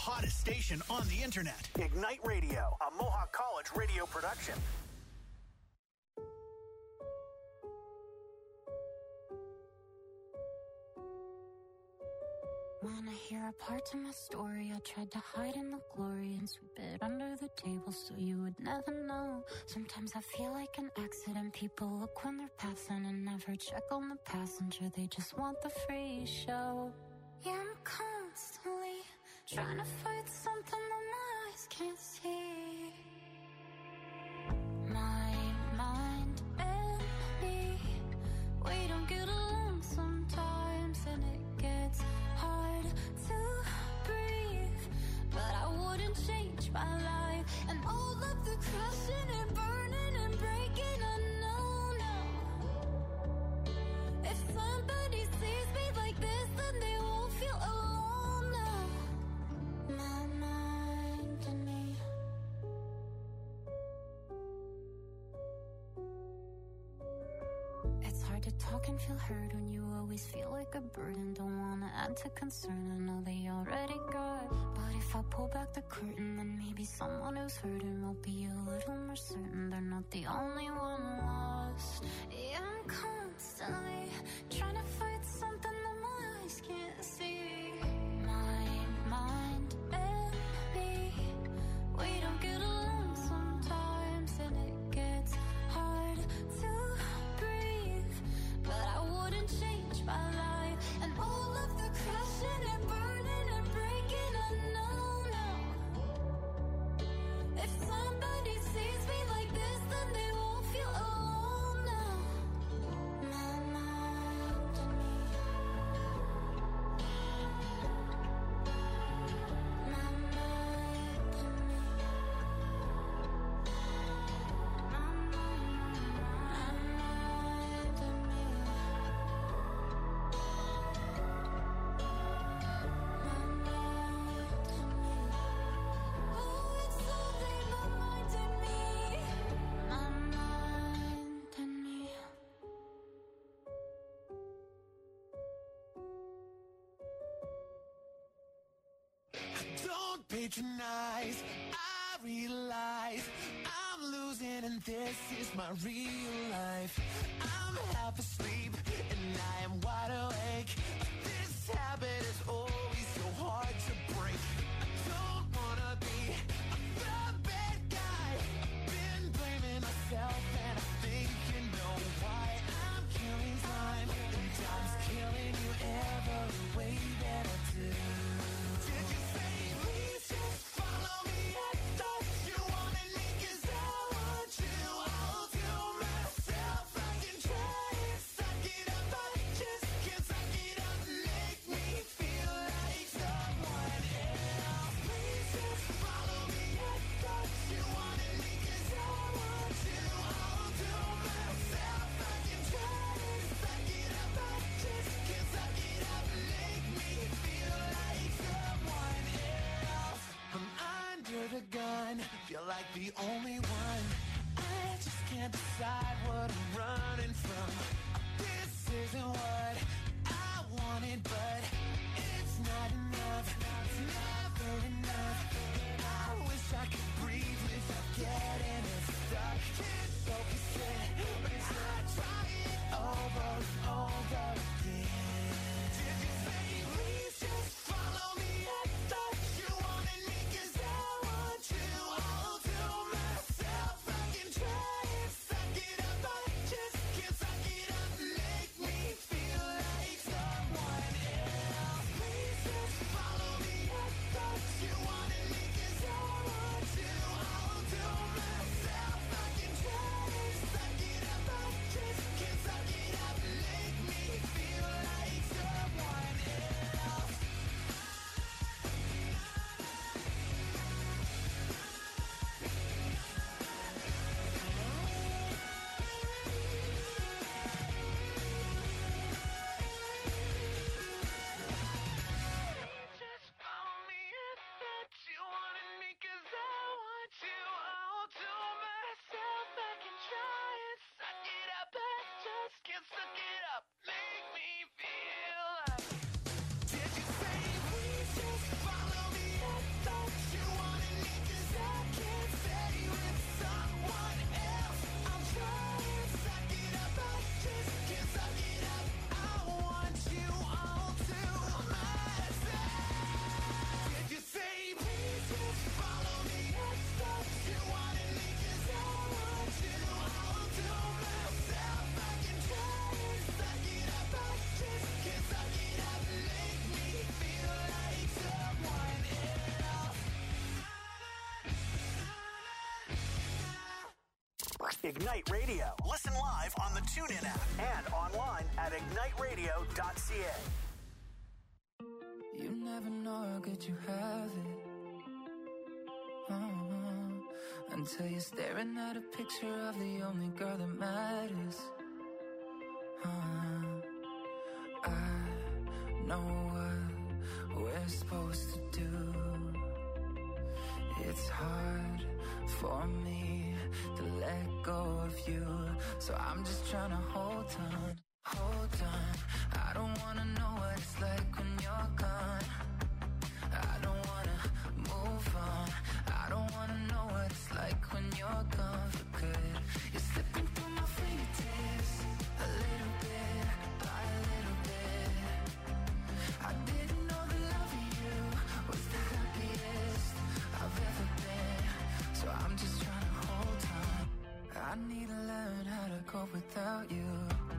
hottest station on the internet. Ignite Radio, a Mohawk College radio production. Wanna hear a part of my story? I tried to hide in the glory and sweep it under the table so you would never know. Sometimes I feel like an accident. People look when they're passing and never check on the passenger. They just want the free show. Yeah, I'm constantly trying to fight something that my eyes can't see. My mind and me, we don't get along sometimes, and it gets hard to breathe. But I wouldn't change my life and all of the crashing and burning and breaking. I know now, if somebody sees me like this, then they won't feel alone now. My mind and me. It's hard to talk and feel heard when you always feel like a burden. Don't wanna add to concern, I know they already got. But if I pull back the curtain, then maybe someone who's hurting will be a little more certain they're not the only one lost. Yeah, I'm constantly trying to fight something that my eyes can't see. My mind and me, we don't get along sometimes, and it gets hard to breathe. But I wouldn't change my life and all of the crashing and burning and breaking. I know now, if somebody sees me like this, then they won't feel alone now. My mind and me. My mind and me. My mind and me. Oh, it's all day, my mind and me. My mind and me. Don't patronize, I realize I'm losing and this is my real life. I'm half asleep and I am wide awake. This habit is always so hard to break. I don't wanna be the bad guy. I've been blaming myself and I think you know why. I'm killing time and time's killing you every way that I do. Did you say please just follow me? I thought you wanted me 'cause I want you. I'll do myself. I can try and suck it up. I just can't suck it up. Make me feel like someone else. Please just follow me. I thought you wanted me 'cause I want you. I'll do myself. I can try and suck it up. I just can't suck it up. Make me feel like someone else. I'm under the gun, feel like the only one. I just can't decide what I'm running from. This isn't what I wanted, but it's not enough. It's never enough. I wish I could breathe without getting it stuck. Can't focus it, but I try it over and over again. Did you say please just follow me? I thought you wanted me 'cause I want you. I'll do myself. I can try and suck it up. I just can't suck it up. Make me feel like someone else. Please just follow me. I thought you wanted me 'cause I want you. I'll do myself. I can try and suck it up. I just can't suck it up. Make me feel like someone else. Just follow me. I thought you wanted me 'cause I want you. I'll do myself. I can try and suck it up. I just can't suck it up. Make me feel like. Did you say please just follow me? I Ignite Radio. Listen live on the TuneIn app and online at igniteradio.ca. You never know how good you have it. Until you're staring at a picture of the only girl that matters. I know what we're supposed to do. It's hard for me to let go of you, so I'm just trying to hold on. I don't wanna know what it's like when you're gone. I don't wanna move on. I don't wanna know what it's like when you're gone for good. You're slipping through my fingertips, a little bit by a little bit. I didn't know the love of you was the happiest I've ever been, so I'm just trying to hold on. I need to learn how to cope without you.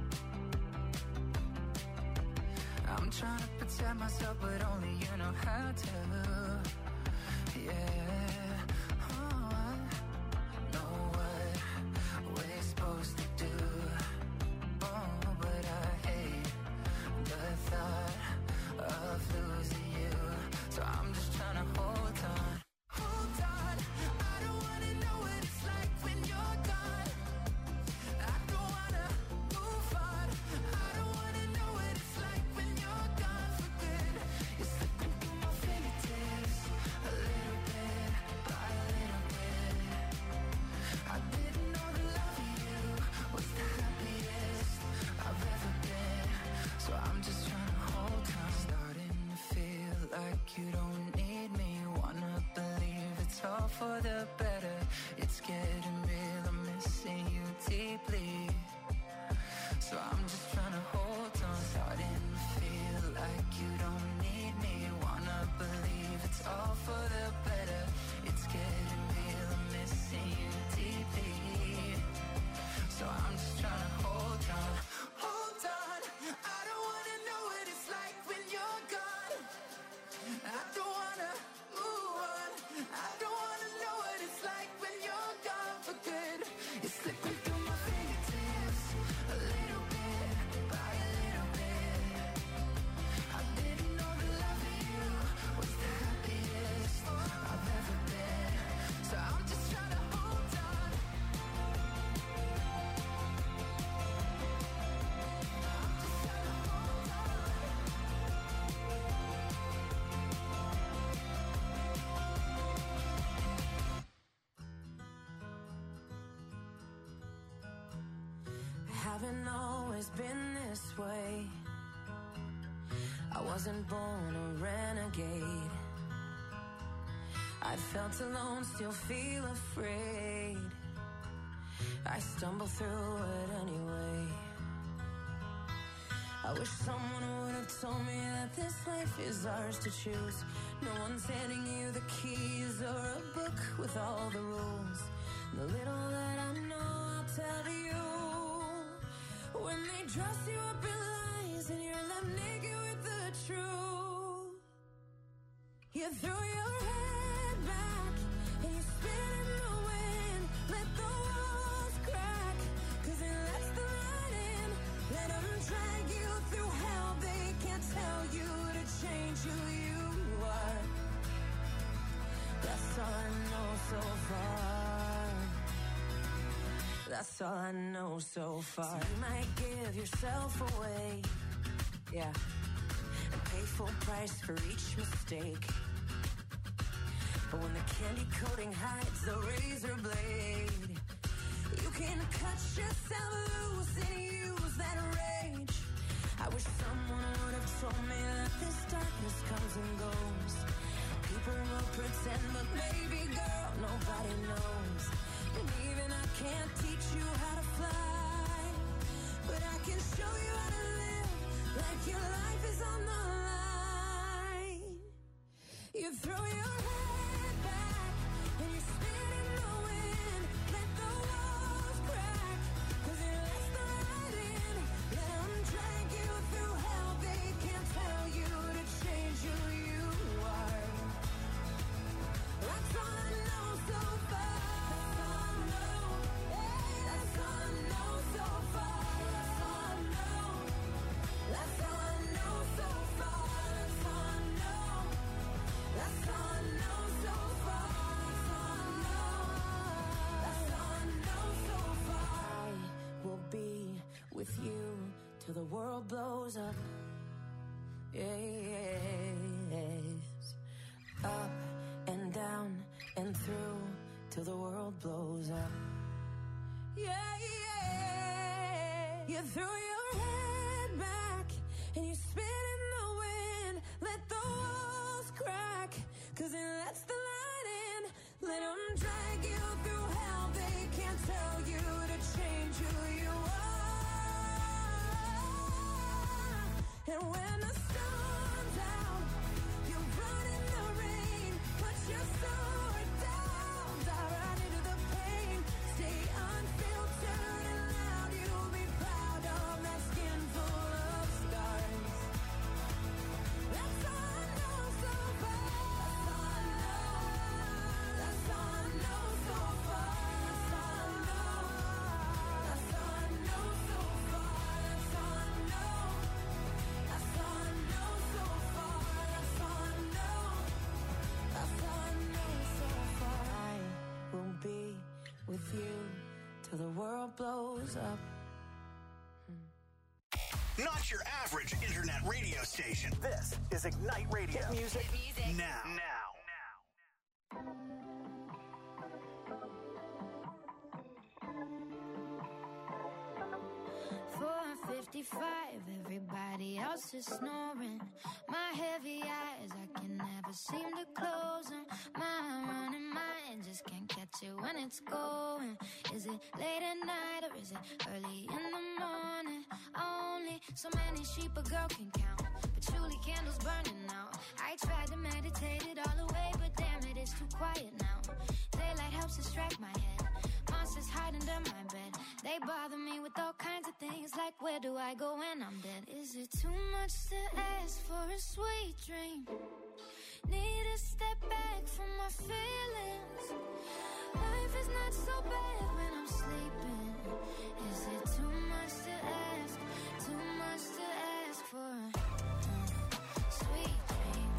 I'm trying to protect myself, but only you know how to. Yeah, oh, I know what we're supposed to do. Oh, but I hate the thought of losing you, so I'm just trying to hold on. Hold on, I don't wanna know what it's like when you're gone. I don't wanna move on. I don't wanna know what it's like when you're gone for good. You're slipping through my fingertips, a little bit by a little bit. I didn't know the love of you was the happiest I've ever been, so I'm just trying to hold on. Starting to feel like you don't need me. Wanna believe it's all for the better. It's getting real, I'm missing you deeply, so I'm just trying to hold on. Starting to feel like you don't need me. Wanna believe it's all for the better. It's getting real, I'm missing you deeply, so I'm just trying to hold on. Hold on, I don't wanna know what it's like when you're gone. I don't wanna move on. I don't wanna know what it's like when you're gone for good. You're slipping through my fingertips, a little bit by a little bit. I didn't know the love of you was the happiest I've ever been, so I'm just trying to hold on. Haven't always been this way. I wasn't born a renegade. I felt alone, still feel afraid. I stumble through it anyway. I wish someone would have told me that this life is ours to choose. No one's handing you the keys or a book with all the rules. The little that I know, I'll tell you. When they dress you up in lies and you're left naked with the truth, you throw your head back and you spin in the wind. Let the walls crack, 'cause it lets the light in. Let them drag you through hell. They can't tell you to change who you are. That's all I know so far. That's all I know so far. So you might give yourself away, yeah, and pay full price for each mistake. But when the candy coating hides the razor blade, you can cut yourself loose and use that rage. I wish someone would have told me that this darkness comes and goes. People will pretend, but baby girl, nobody knows. And even I can't teach you how to fly, but I can show you how to live like your life is on the line. You throw your head back and you spin in the wind. Let the walls crack, 'cause it lets the light in. Let them drag you through hell. They can't tell you to change who you are. That's all I know so far. That's all I know. Yeah. the world blows up. Yes. Up and down and through till the world blows up. Yeah, yeah. You threw your head back and you spit in the wind. Let the walls crack, 'cause it lets the light in. Let them drag you through hell. They can't tell you to change who you are. And when the sun's out, you run in the rain. Put your sword down, dive right into the pain. Stay unfiltered and loud. You'll be proud of that skin full of scars. That's all I know so far. That's all I know so far. That's all I know. That's all I know so far. That's all I know. That's all I know so far. That's all I know. That's all I know so far. I will be with you till the world blows up. Not your average internet radio station. This is Ignite Radio. Hit music, now. 4:55, everybody else is snoring. My heavy eyes, I can never seem to close them. My running mind just can't catch it when it's going. Is it late at night or is it early in the morning? Only so many sheep a girl can count, patchouli candles burning out. I tried to meditate it all away, but damn it, it's too quiet now. Daylight helps distract my head. Monsters hide under my bed. They bother me with all kinds of things, like where do I go when I'm dead? Is it too much to ask for a sweet dream? Need to step back from my feelings. Life is not so bad when I'm sleeping. Is it too much to ask? Too much to ask for a sweet dream?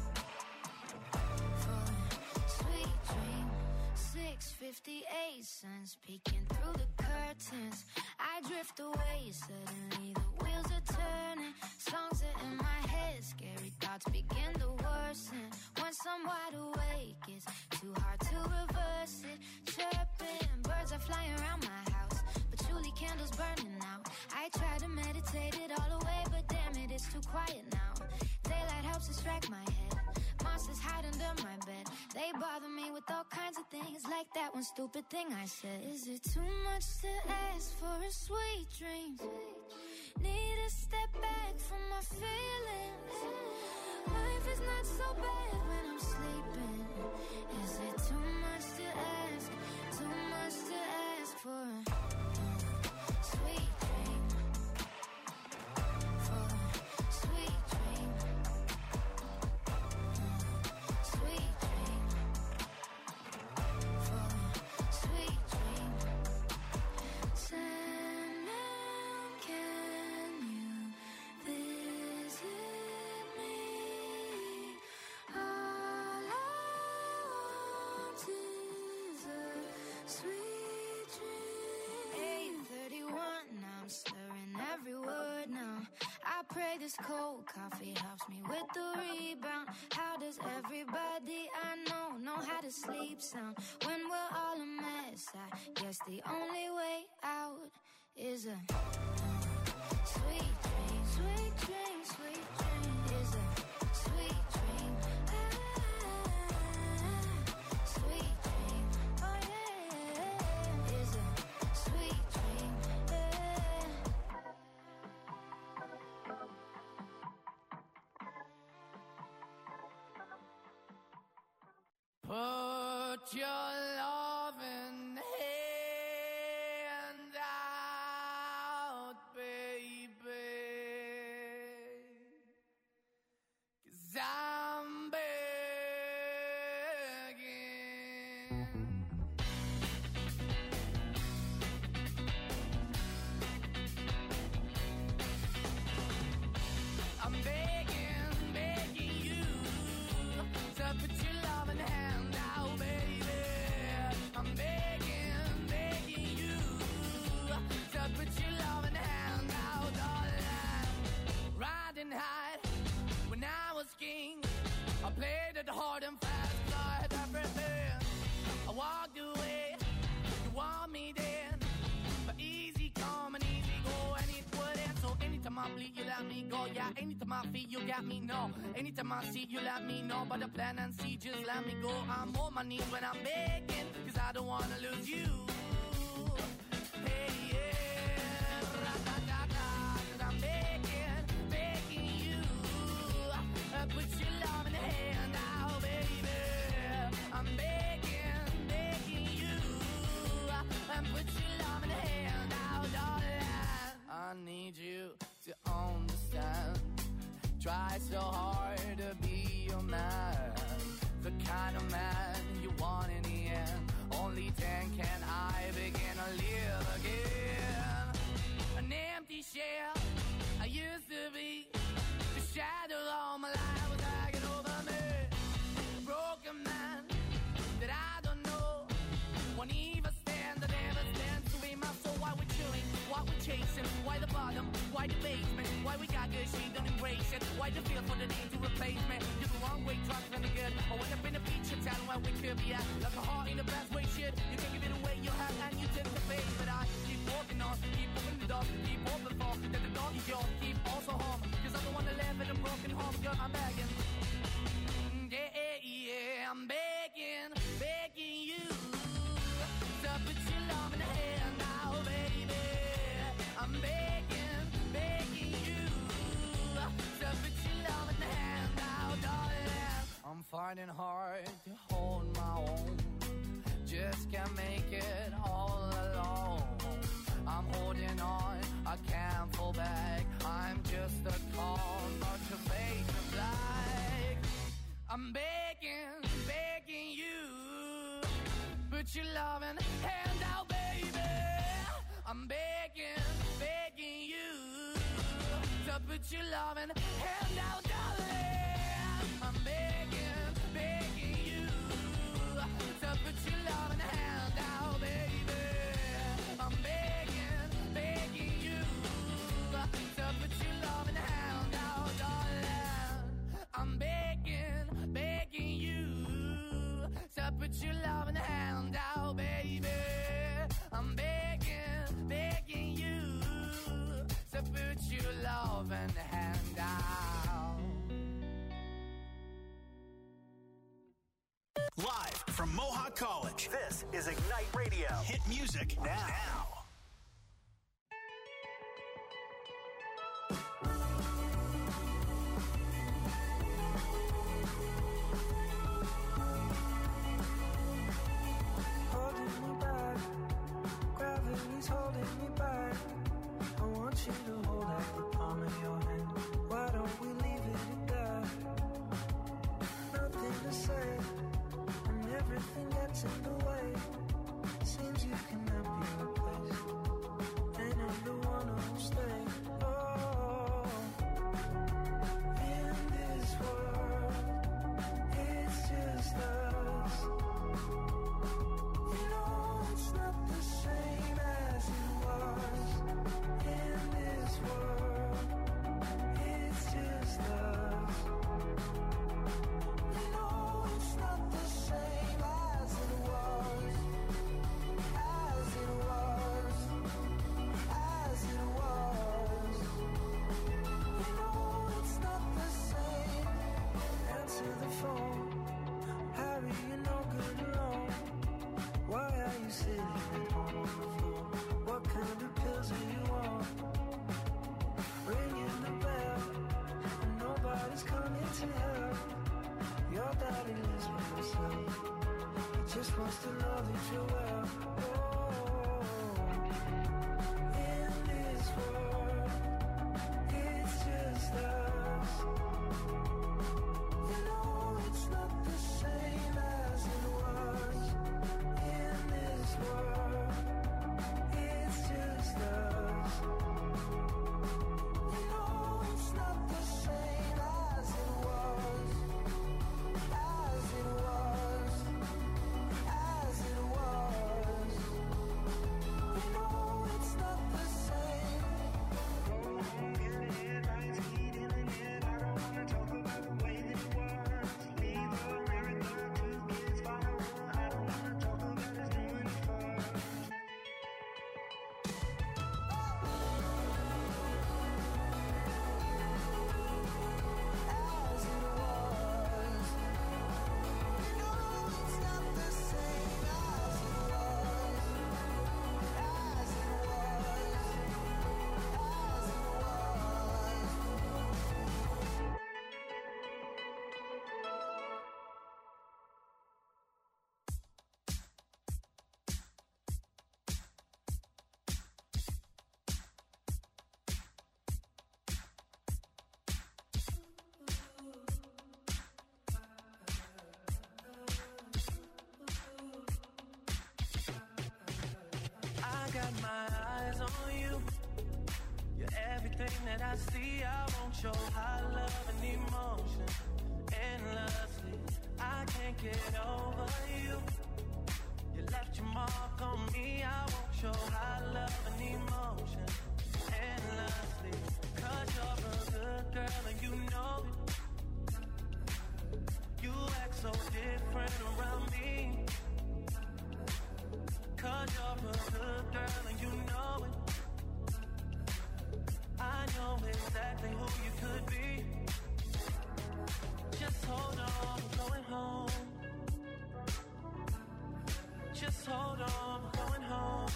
For a sweet dream. 6:58, sun's peeking through the curtains. I drift away, suddenly the wheels are turning. Songs are in my head, scary thoughts begin to worsen. Once I'm wide awake, it's too hard to reverse it. Chirping, birds are flying around my house, patchouli candles burning out. I try to meditate it all away, but damn it, it's too quiet now. Daylight helps distract my head. Monsters hide under my bed. They bother me with all kinds of things, like that one stupid thing I said. Is it too much to ask for a sweet dream? Need to step back from my feelings. Life is not so bad when I'm sleeping. Is it too much to ask? Too much to ask for a sweet dream? For a sweet dream. Sweet dream. For a sweet dream. Sandman, can you visit me? All I want is a sweet dream. 8:31, now I'm slurring every word now. I pray this cold coffee helps me with the rebound. How does everybody I know how to sleep sound? When we're all a mess, I guess the only way out is a sweet dream. Sweet dream, sweet dream. Is a sweet dream. Sweet dream. Oh yeah. Is a sweet dream. Put your loving hand out, baby, 'cause I'm begging. I'm begging, begging you to put your loving hand out, baby. I'm begging, begging you to put your loving hand out, darling. and hide. When I was king, I played it hard and fast. I had everything. I walked away. You want me then, but easy come and easy go, and it wouldn't. So anytime I bleed, you let me go. Yeah, anytime I feel, you got me, no. Anytime I see, you let me know. But the plan and see, just let me go. I'm on my knees when I'm begging, cause I don't wanna lose you. Hey, yeah, ra-da-da-da, cause I'm begging, begging you. Put your love in the hand now, baby. I'm begging, begging you. Put your love in the hand now, darling. I need you to understand. Try so hard to be your man, the kind of man you want in the end. Only then can I begin to live again. An empty shell I used to be, the shadow all my life was hanging over me. A broken man that I don't know won't even stand, I never stand to be my soul. Why we're chilling, why we're chasing, why the bottom, why the basement, why we got good, she don't embrace it, why the feel for the need to replace me. You're the wrong way, trying to be good. I went up in a feature town where we could be at, like a heart in the best way, shit. You can give it away, you have, and you tend to pay. But I keep walking on, keep moving the door, keep open for that the door is yours, keep also home, cause I don't wanna live in a broken home, girl, I'm begging. Yeah, yeah, I'm begging, begging you to put your love in the hand now, baby. I'm begging, begging you to put your love in the hand now, darling. I'm finding hard to hold my own, just can't make it all alone. I'm holding on, I can't fall back. I'm just a call, not your face of black. I'm begging, begging you, put your loving hand out, baby. I'm begging, begging you to put your loving hand out, darling. I'm begging, begging you to put your loving hand out, baby. I'm begging, begging you to put your loving hand out, darling. I'm begging, begging you to put your loving hand out, baby. I'm begging, begging you to put your loving hand out. Live from Mohawk College, this is Ignite Radio. Hit music now. Holding me back, gravity's holding me back. I want you to hold out the palm of your hand. Why don't we leave it at that? Nothing to say, and everything gets in the way. Seems you cannot be replaced, and I'm the one who'll stay. Oh, in this world, it's just us. You know it's not the same as it was. In this world, it's just us. You know it's not the same as it was. As it was. As it was. You know it's not the same. Answer the phone. Harry, you're no good alone. Why are you sitting at home on the floor? What kind of pills are you on? Ringing the bell, and nobody's coming to help. Your daddy lives with himself. He just wants to know that you're well. Oh, in this world, it's just us. You know it's not the same as it was. In this world, it's just us. You know it's not the same as it was. As it was. As it was. got my eyes on you. You're everything that I see. I want your high love and emotion endlessly. I can't get over you. You left your mark on me. I want your high love and emotion endlessly. 'Cause you're a good girl and you know it. You act so different around me. 'Cause you're a good girl and you know it. I know exactly who you could be. Just hold on, we're going home. Just hold on, we're going home.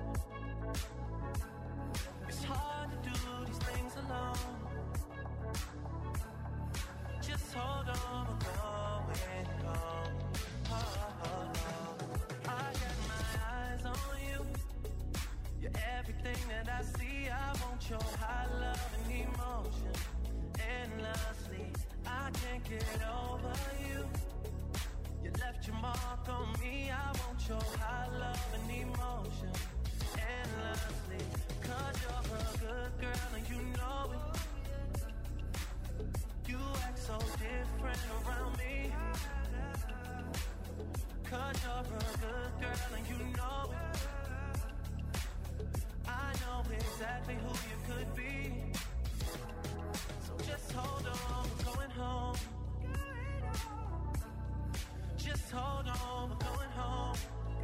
It's hard to do these things alone. Just hold on, we're going home. Oh, oh, oh. I got my eyes on you. You're everything that I see. I want your high love and emotion endlessly. I can't get over you. You left your mark on me. I want your high love and emotion endlessly. 'Cause you're a good girl and you know it. You act so different around me. 'Cause you're a good girl and you know it. I know exactly who you could be. So just hold on, we're going home. Just hold on, we're going home.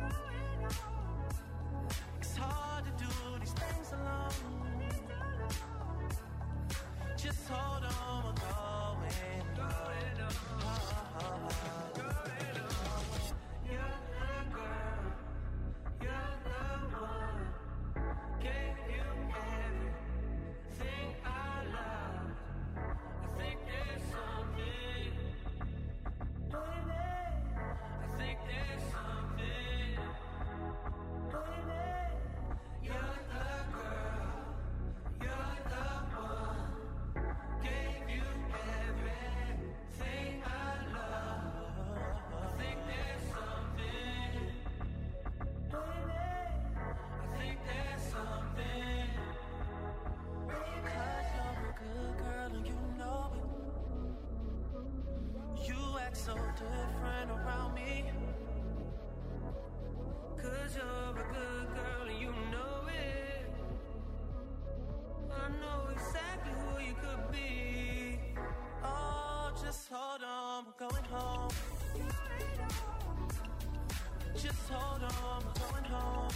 It's hard to do these things alone. Just hold on, we're going home. Oh, oh, oh. You're the girl, you're the one. Gave you everything I love. I think there's something. I think there's something. You're the girl, you're the one. Gave you everything I love. I think there's something. I think there's something. 'Cause you're a good girl and you know it. You act so different around me. 'Cause you're a good girl and you know it. I know exactly who you could be. Oh, just hold on, we're going home. Just hold on, we're going home.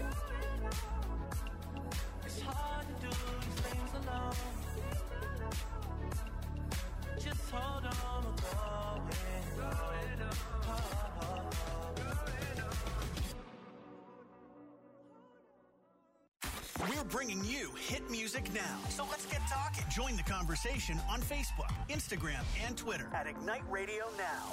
It's hard to do these things alone. Just hold on, we're going home. Oh, oh, oh. We're bringing you hit music now. So let's get talking. Join the conversation on Facebook, Instagram, and Twitter at Ignite Radio Now.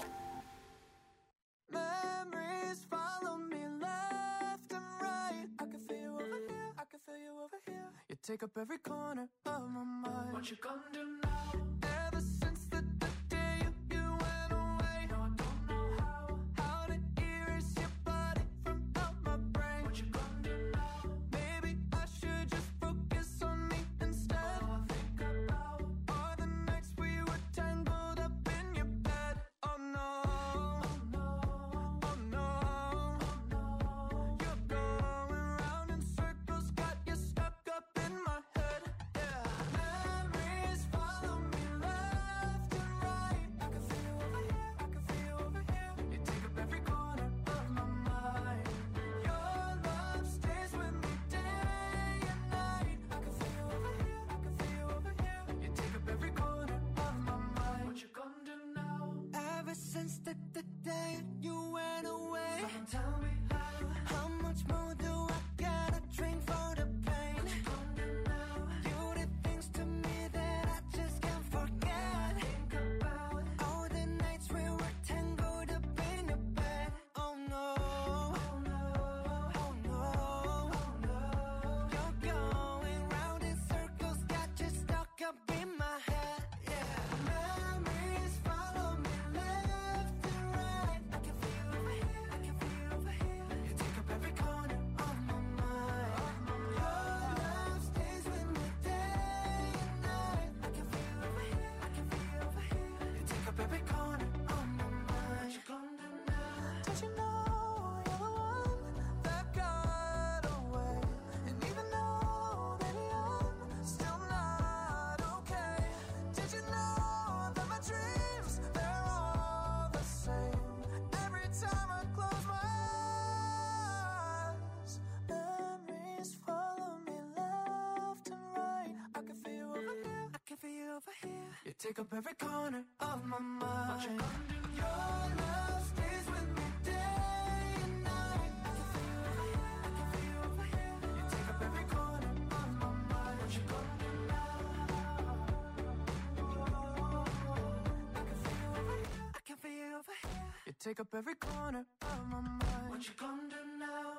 Memories follow me left and right. I can feel you over here, I can feel you over here. You take up every corner of my mind. What you gonna do now? Ever since the day you went away, no, I don't know how to erase your body from out my brain. What you gonna do now? Maybe I should just focus on me instead. All I think about are the nights we were tangled up in your bed. Oh no, oh no, oh no, oh no. You're going round in circles, got you stuck up in my head. Yeah, memories. Did you know you're the one that got away? And even though, baby, I'm still not okay. Did you know that my dreams, they're all the same? Every time I close my eyes, memories follow me left and right. I can feel you over here, I can feel you over here. You take up every corner of my mind. Your love stays with me day and night. I can feel you over here, I can feel you over here. You take up every corner of my mind. What you gonna do now? I can feel you over here, I can feel you over here. You take up every corner of my mind. What you gonna do now?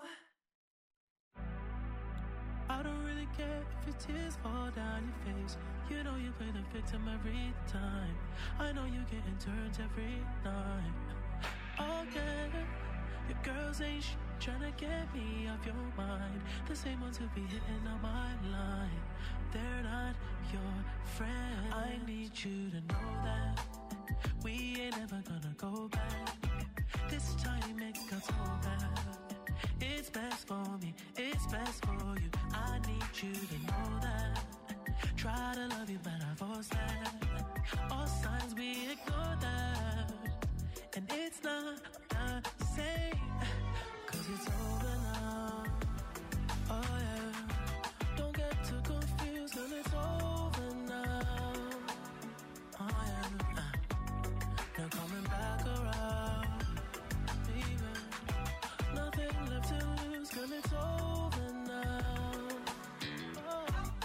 I don't really care if your tears fall down your face. You know you play the victim every time. I know you getting turned every night. Oh yeah, your girls ain't tryna get me off your mind. The same ones who be hitting on my line. They're not your friend. I need you to know that we ain't ever gonna go back. This time it got so bad. It's best for me, it's best for you. I need you to know that. Try to love you, but I force that. All signs we ignore that. And it's not the same, 'cause it's over now. Oh yeah, don't get too confused, 'cause it's over now. Oh yeah, no coming back around. Even nothing left to lose, 'cause it's over now. Oh.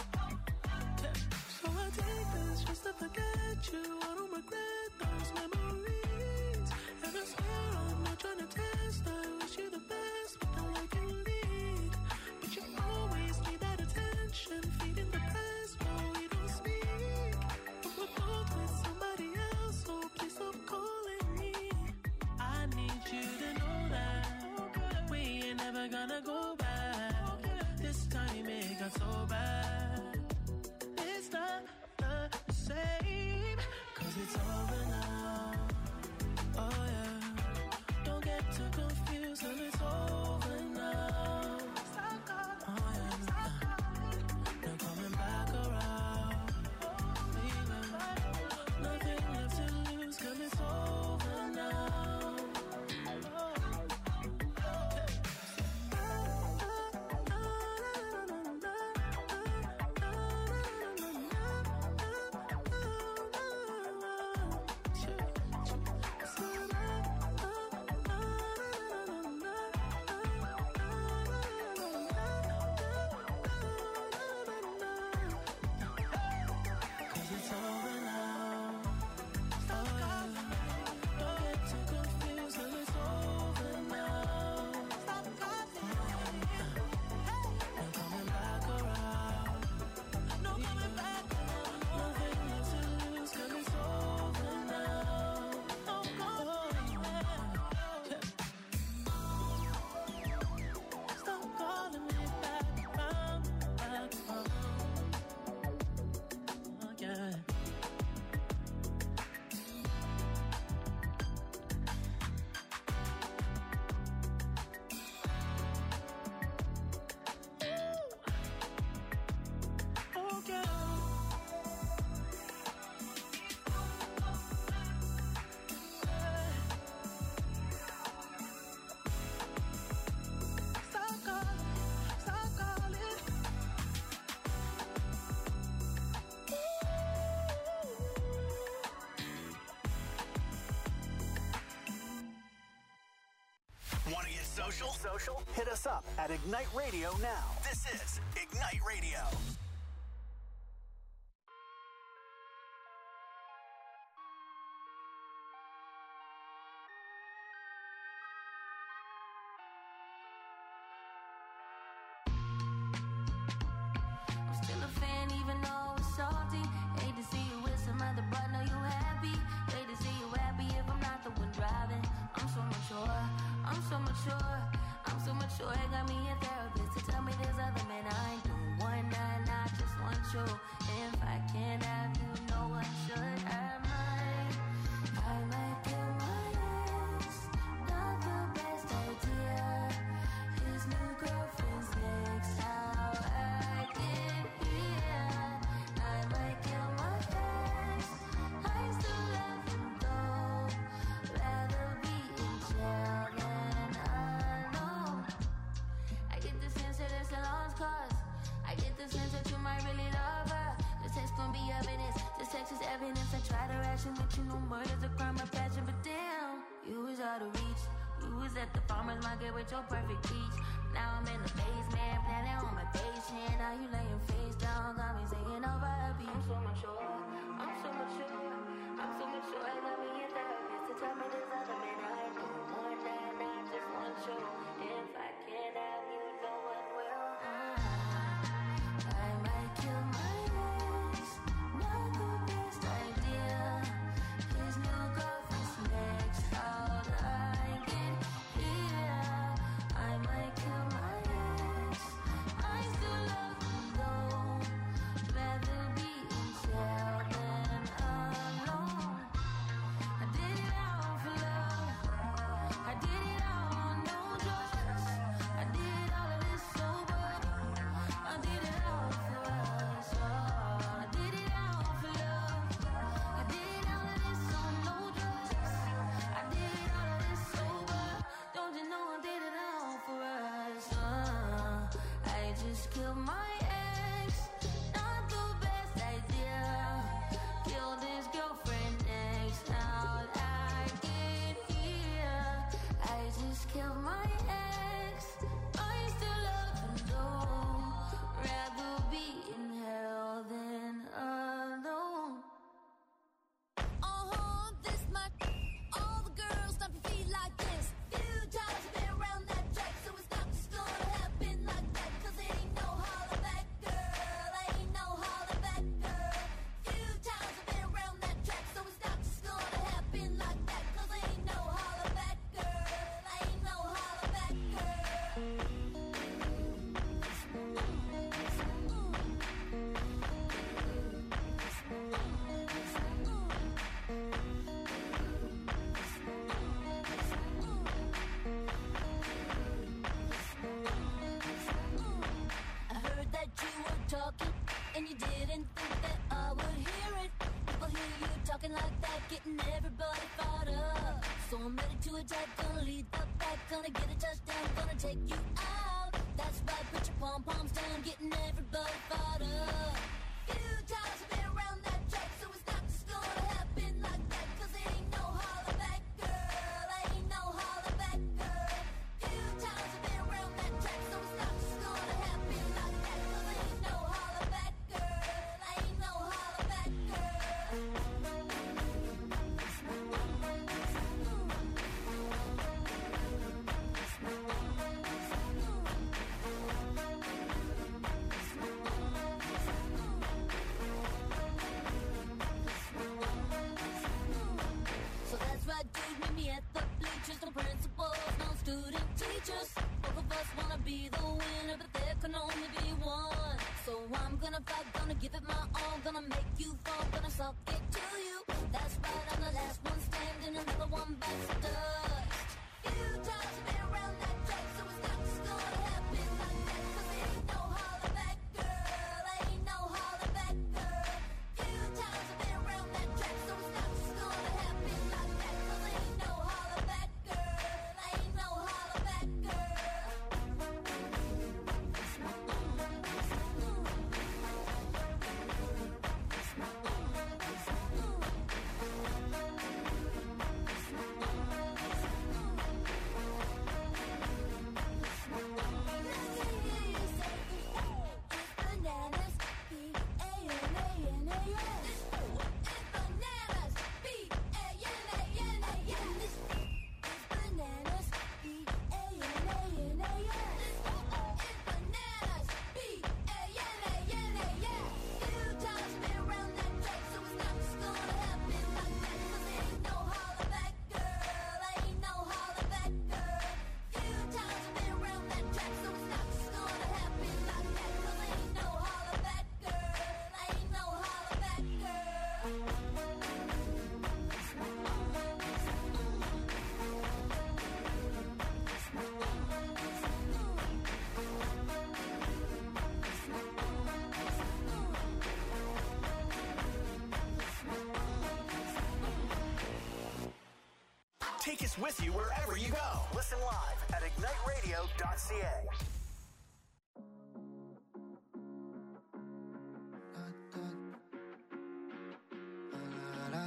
So I take this just to forget you. I don't regret those memories. And I swear I'm not trying to test. I wish you the best, but I like you lead. But you always need that attention, feeding the press while we don't speak. But we're both with somebody else, so please stop calling me. I need you to know that we ain't never gonna go back. This time it got so bad. It's not the same, 'cause it's over now. Oh yeah, don't get too confused, 'cause it's over now. Oh yeah, no coming back around. Even nothing left to lose, 'cause it's over now. Want to get social? Hit us up at Ignite Radio now. This is Ignite Radio. I'm still a fan even though it's salty. Hate to see you with some other, but know you happy. Hate to see you happy if I'm not the one driving. I'm so mature, I'm so mature, I'm so mature. It got me a therapist to tell me there's other men I ain't doing 199. happiness. I try to ration with you, no murder's a crime of passion, but damn, you was out of reach. You was at the farmer's market with your perfect peach. Now I'm in the basement, planning on my patient. Now you laying face down, got me singing over a beat. I'm so mature, I'm so mature, I'm so mature. I got me a therapist to tell me there's other men I know more than I just want you. If I can't have you, no one will. I might kill my ex, not the best idea. His new girlfriend's next, how'd I get here? I might kill my ex, I still love him though. Rather be in jail than alone. I did it all for love, I did it all on no drugs. I did all of this sober, I did it all for us all. I did it all for love, I did all of this on no drugs. I did all of this sober, don't you know I did it all for us. I just killed my ex, not the best idea. Killed his girlfriend next, how'd I get here? I just killed my ex, I still love him though. Rather be in hell than alone. This might all the girls stop to feel like this. Few times I've been around that track, so it's not just gonna happen like that. Cause it ain't no holler back, girl. Ain't no holler back, girl. Few times I've been around that track, so it's not just gonna happen like that. Cause it ain't no holler back, girl. Ain't no holler back, girl. I heard that you were talking, and you didn't think that I would hear it. People hear you talking like that, getting everybody fired up. So I'm ready to attack, gonna lead the pack, gonna get a touchdown, gonna take you out. That's right, put your pom-poms down, getting everybody fired up. Few times I've been around that track, so it's not just gonna happen like that. Cause it ain't no holler back, girl. Ain't no holler back, girl. Few times I've been around that track, so it's not just gonna happen like that. Cause it ain't no holler back, girl. Ain't no holler back, So that's right, dude, meet me at the bleachers. No principals, no student teachers. Both of us wanna be the winner, but there can only be one. So I'm gonna fight, gonna give it my all, gonna make you fall, gonna suck it to you. That's right, I'm the last one standing, another one bites the dust. Few times I've been around that track, so it's not just gonna happen like that. Cause it ain't no holler back, girl. Ain't no holler back, girl. Few times I've been around that track, so it's not just gonna happen like that. Cause it ain't no holler back, girl. Ain't no holler back, girl. Take us with you wherever you go. Listen live at igniteradio.ca.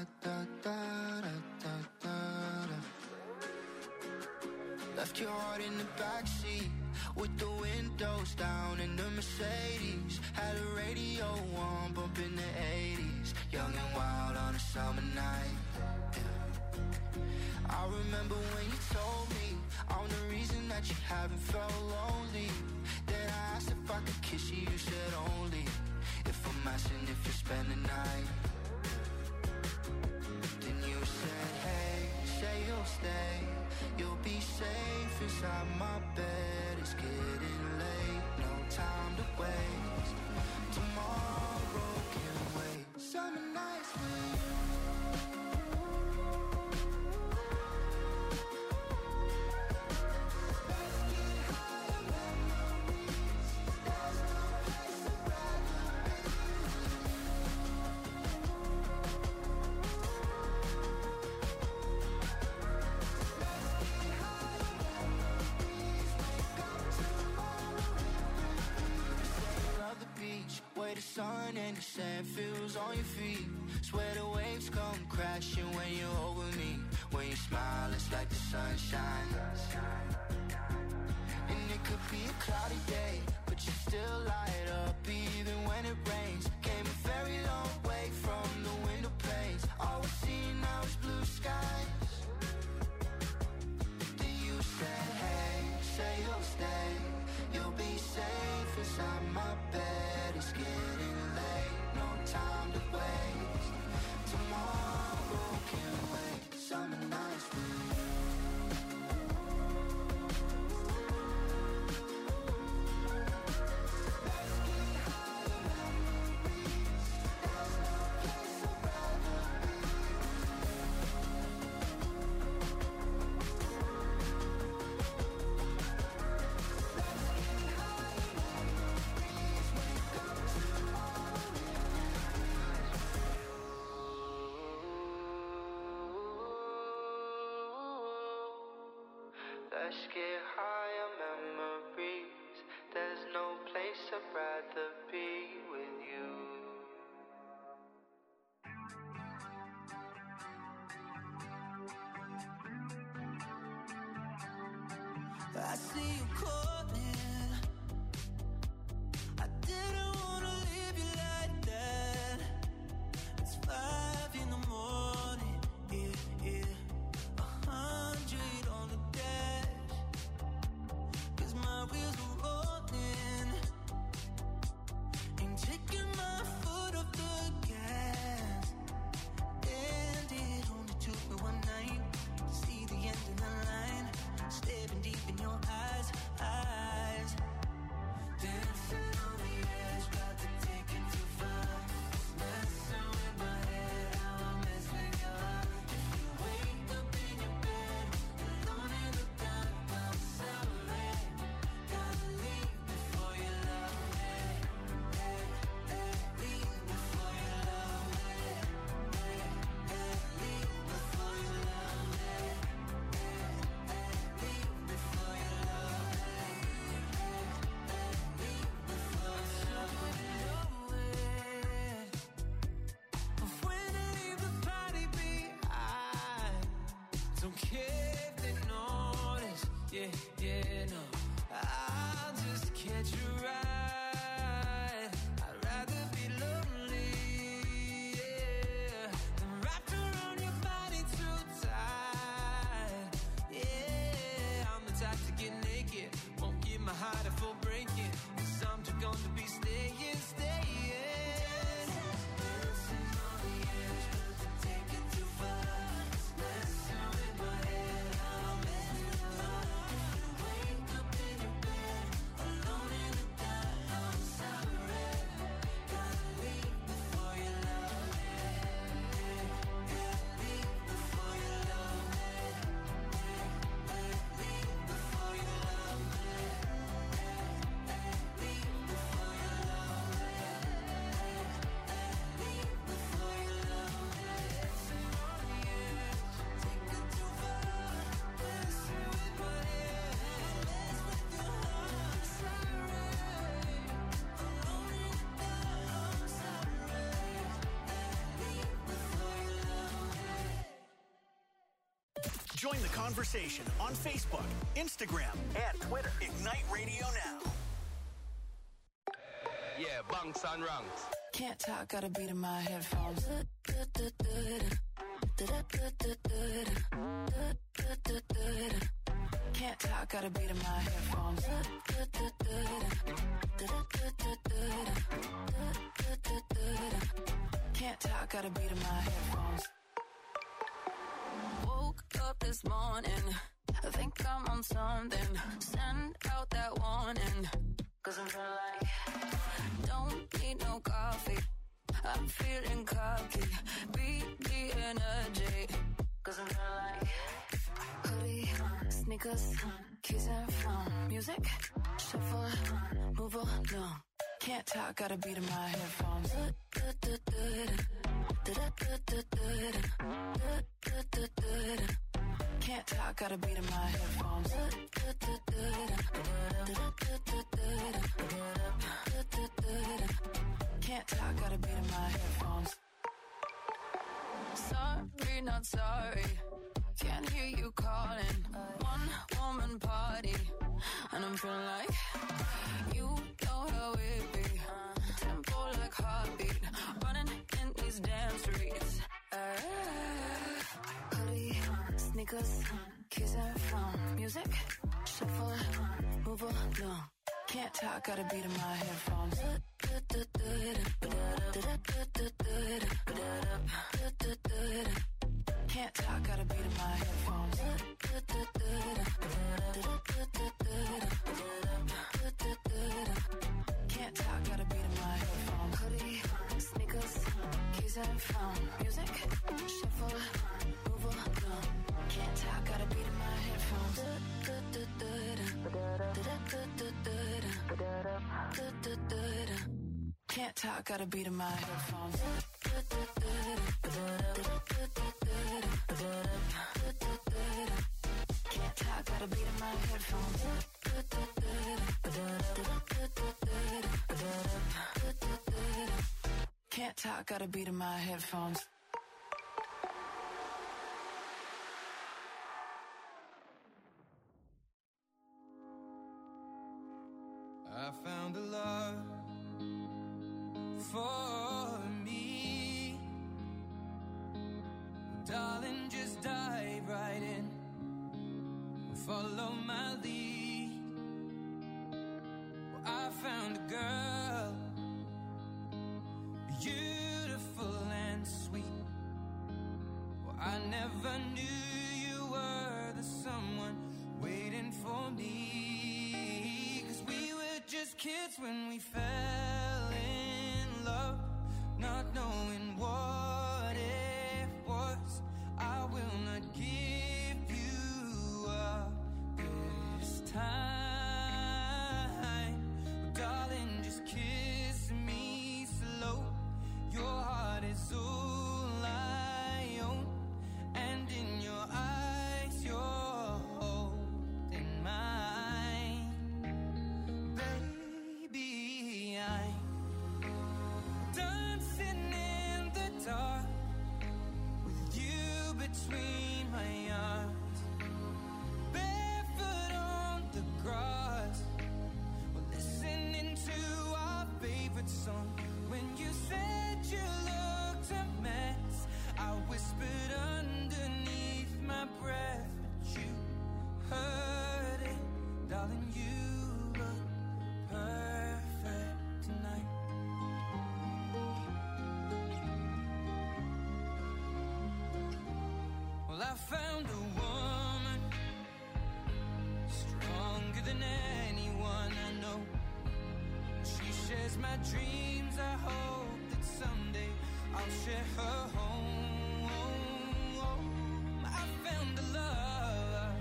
Left your heart in the backseat with the windows down in the Mercedes. Had a radio on, bumping the 80s. Young and wild on a summer night. Yeah. I remember when you told me I'm the reason that you haven't felt lonely. Then I asked if I could kiss you, you said only if I'm asking if you spend the night. Then you said, hey, say you'll stay. You'll be safe inside my bed. It's getting late, no time to waste. Tomorrow can wait. Summer nights with you. Where the sun and the sand feels on your feet. Swear the waves come crashing when you're over me. When you smile, it's like the sunshine. And it could be a cloudy day, but you still light up even when it rains. Came a very long way from the window panes. All we see now is blue skies. Then you said, hey, say you'll stay. You'll be safe inside my bed. It's getting late, no time to waste. Tomorrow can wait. Summer nights with you. Let's get high on memories. There's no place I'd rather be with you. I see you calling. I didn't wanna leave you like that. It's 5 in the morning, yeah, yeah. 100 on the dash, 'cause my wheels are rolling. Ain't taking my foot off the gas. And it only took me one night to see the end of the line. Staring deep in your eyes, eyes. Dancing on the edge, about to take it too far. Messing with my head, how I mess with your heart. If you wake up in your bed, alone in the dark, I'm sorry. Gotta leave before you love me. Leave before you love me. Leave before you love me. Leave before you love me. Leave before you love me. But when I leave the party behind, don't care if they notice. Yeah, yeah, no. I'll just catch a ride. I'd rather be lonely, yeah, than wrapped around your body too tight. Yeah, I'm the type to get naked. Won't give my heart a full breaking. 'Cause I'm just gonna be staying, staying. Dancing on the edge, but to take it too far. Messing with my head, how I mess with your heart. If you wake up in your bed, alone in the dark. Join the conversation on Facebook, Instagram, and Twitter. Ignite Radio Now. Yeah, bunks and ranks. Can't talk, got a beat in my headphones. Can't talk, got a beat in my headphones. Can't talk, got a beat in my headphones. Woke up this morning, I think I'm on something. Send out that warning, 'cause I'm feeling like don't need no coffee. I'm feeling cocky, beat the energy, 'cause I'm feeling like hoodie, sneakers, keys and phone, music, shuffle, move along. Can't talk, got a beat in my headphones. Can't talk, got a beat in my headphones. Can't talk, got a beat in my headphones. Sorry, not sorry. Can't hear you calling. One woman party, and I'm feeling like you know how it be. Tempo like heartbeat, running in these damn streets. Hoodie, sneakers, keys and phone, music, shuffle, move along. Can't talk, got a beat in my headphones. Can't talk, got a beat in my headphones. Can't talk, got a beat in my headphones. Hoodie, sneakers, keys and phone, music, shuffle, move along. Can't talk, got a beat in my headphones. Can't talk, got a beat in my headphones. Can't talk, got a beat in my headphones. Can't talk, got a beat in my headphones. I found a love for me. Darling, just dive right in. Follow my lead. Well, I found a girl, beautiful and sweet. Well, I never knew you were the someone waiting for me. 'Cause we were just kids when we fell in love, not knowing what it was. I will not give you up this time. Darling, just kiss me slow. Your heart is all I own, and in your eyes you're holding mine. Baby, I'm dancing in the dark with you between my arms, barefoot on the grass. We're listening to our favorite song. When you said you looked a mess, I whispered underneath my breath, but you heard it. Darling, you look perfect tonight. Well, I found a woman stronger than anyone I know. She shares my dreams. I hope that someday I'll share her home. I found a love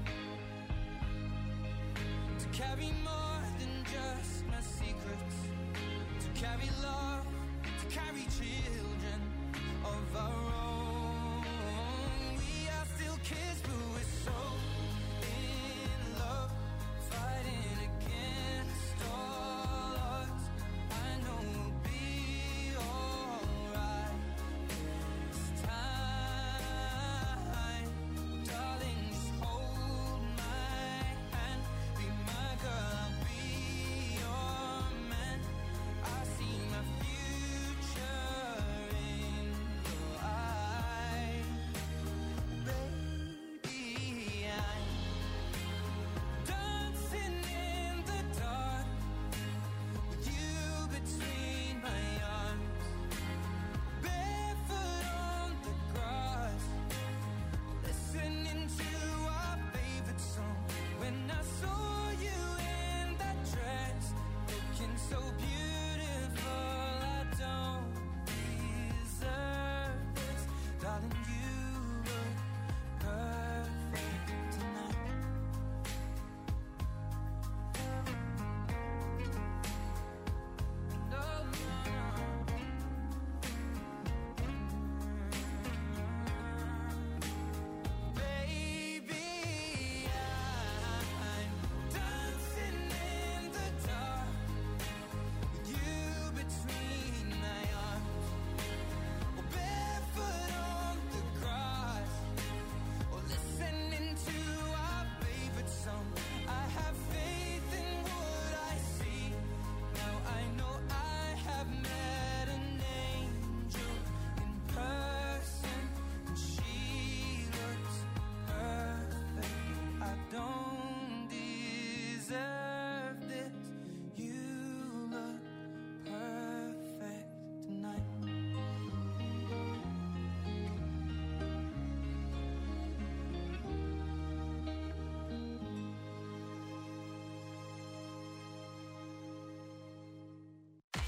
to carry more than just my secrets, to carry love, to carry children of our own. We are still kids, but we're so in love, fighting against all odds. I know we'll be alright this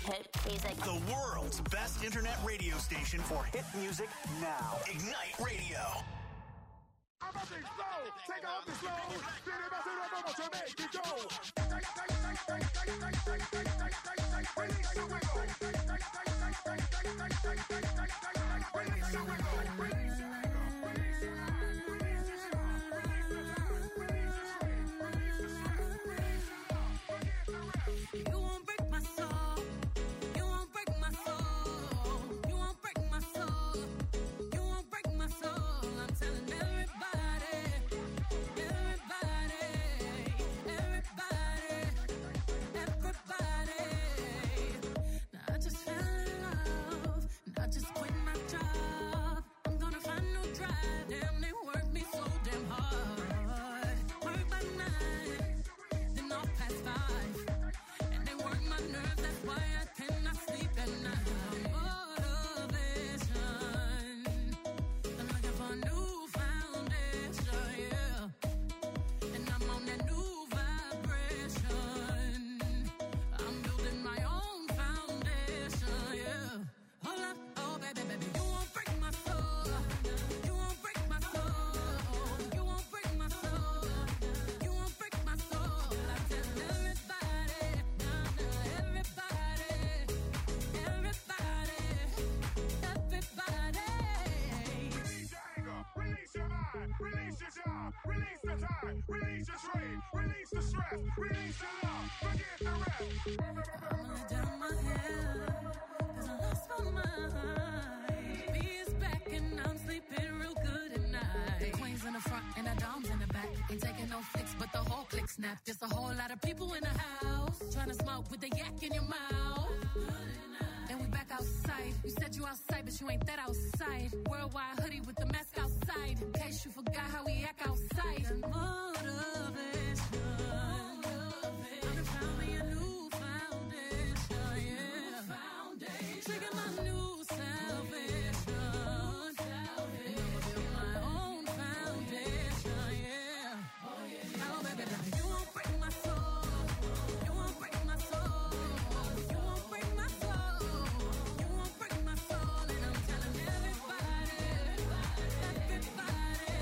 Hit music. The world's best internet radio station for hit music now. Ignite Radio. Take off the slow. To make it go. Release the wiggle. Release the wiggle. You won't break my soul. You won't break my soul. You won't break my soul. You won't break my soul. I'm telling everybody, everybody, everybody, everybody. Now I just fell in love, and I just quit my job. I'm gonna find no drive. Damn, they work me so damn hard. Work by 9, then off past 5. Nerves, that's why I cannot sleep at night. Motivation, I'm looking for a new foundation, yeah. And I'm on that new vibration. I'm building my own foundation, yeah. Hold up, oh baby, baby, you won't break my soul. You won't break my soul. You won't break my soul. You won't break my soul. I tell everybody. Release your job, release the time, release your strain, release the stress, release your love, forget the rest. I'm gonna down my head, 'cause I lost my mind. B is back and I'm sleeping real good at night. The queen's in the front and the dom's in the back. Ain't taking no flicks, but the whole click snap. There's a whole lot of people in the house, trying to smoke with the yak in your mouth. And we back outside. You said you outside, but you ain't that outside. Worldwide hoodie with the mask outside. In case you forgot how we act outside. Motivation. I found me a new foundation, yeah. Trigger my new salvation. And I'ma build my own foundation, yeah. Oh, baby, baby, you won't break my soul. You won't break my soul. You won't break my soul. You won't break my soul. And I'm telling everybody, everybody,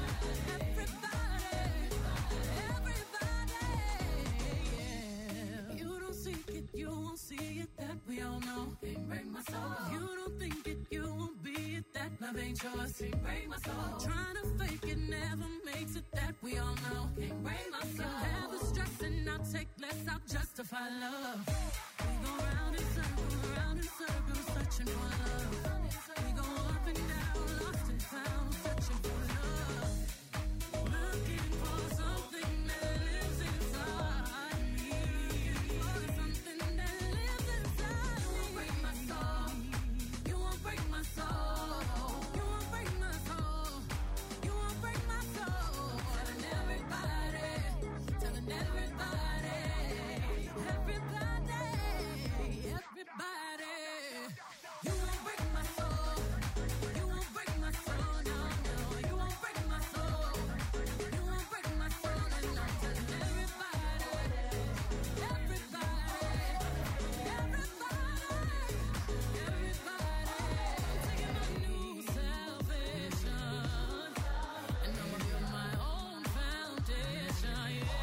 yeah. You don't seek it, you won't see it, that we all know. Can't break my soul. You don't think it, you won't be it, that love ain't yours. Can't break my soul. Trying to fake it never makes it, that we all know. Can't break my soul. Have the stress and I'll take less, I'll justify love. We go round in circles, searching for love. We go up and down, lost and found, searching for love. Looking for something that lives inside me. For something that lives inside me. You won't break my soul. You won't break my soul. You won't break my soul. You won't break my soul. Telling everybody, telling everybody, everybody, everybody. You won't break my soul. You won't break my soul. No, no, you won't break my soul. You won't break my soul. And I'm telling everybody, everybody, everybody, everybody. I'm taking my new salvation, and I'ma build my own foundation, yeah.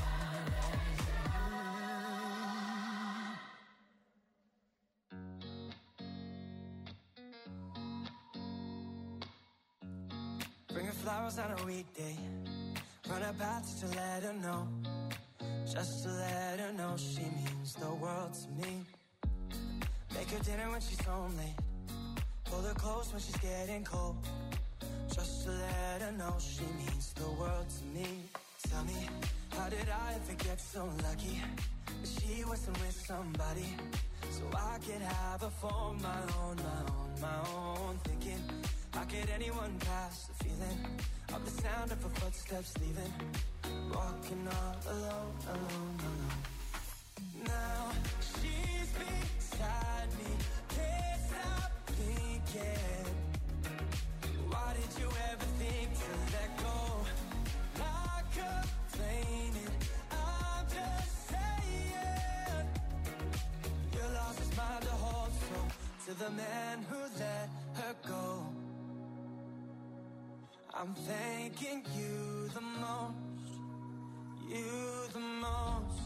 Bring her flowers on a weekday. Run her path just to let her know. Just to let her know she means the world to me. Make her dinner when she's home late. Pull her close when she's getting cold. Just to let her know she means the world to me. Tell me, how did I ever get so lucky that she wasn't with somebody so I could have her for my own, my own, my own. Thinking, how could anyone pass the feeling of the sound of her footsteps leaving? Walking all alone, alone, alone. Now she's beside me, can't stop thinking. Why did you ever think to let go? Not complaining, I'm just saying. Your loss is my the man who let her go. I'm thanking you the most, you the most.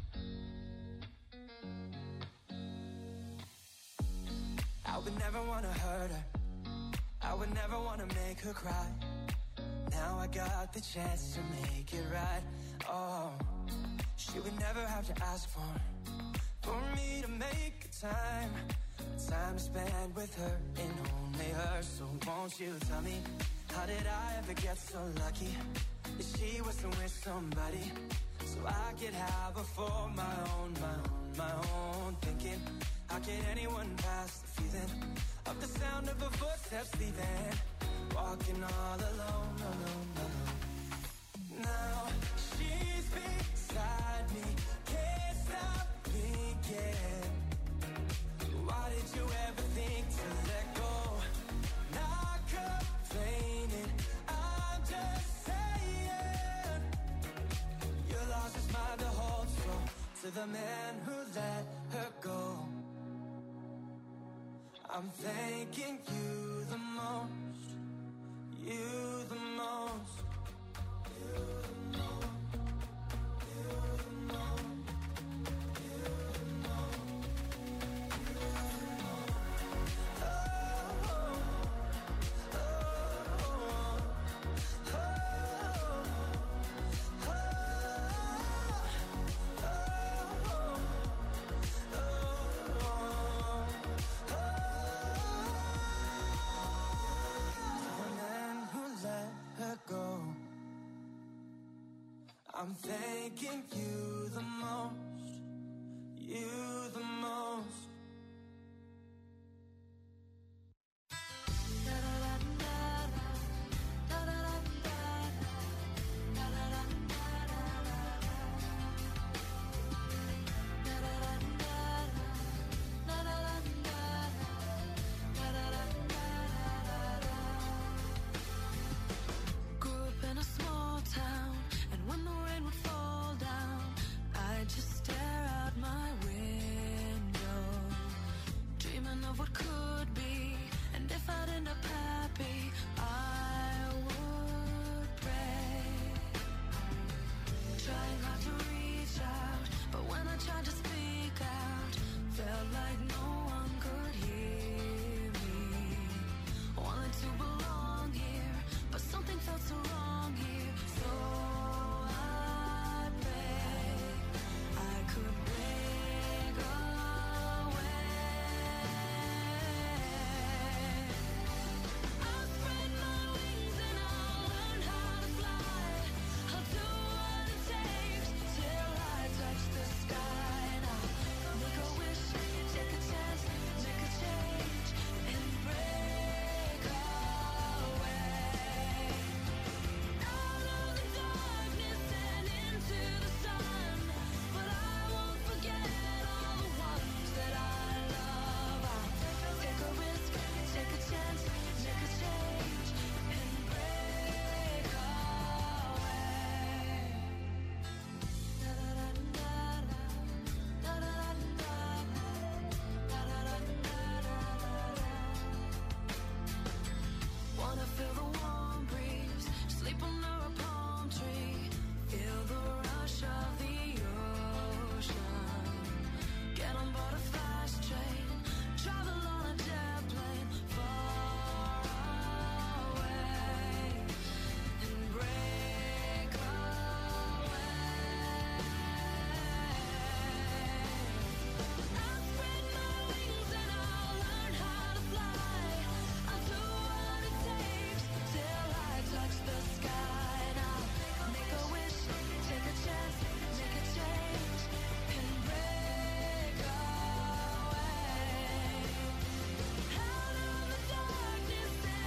I would never want to hurt her, I would never want to make her cry. Now I got the chance to make it right. Oh, she would never have to ask for me to make a time to spend with her and only her. So won't you tell me, how did I ever get so lucky that she wasn't with somebody so I could have her for my own, my own. Thinking, how can anyone pass the feeling of the sound of her footsteps leaving, walking all alone, alone, alone. Now she's beside me, can't stop thinking, why did you ever think to let go? Not complaining, I'm just saying, you lost his mind to hold so to the man who let her go. I'm thanking you the most, you the most, you the most, you the most, you the most, you the most. Oh, oh, oh, oh, oh, I'm thanking you the most, you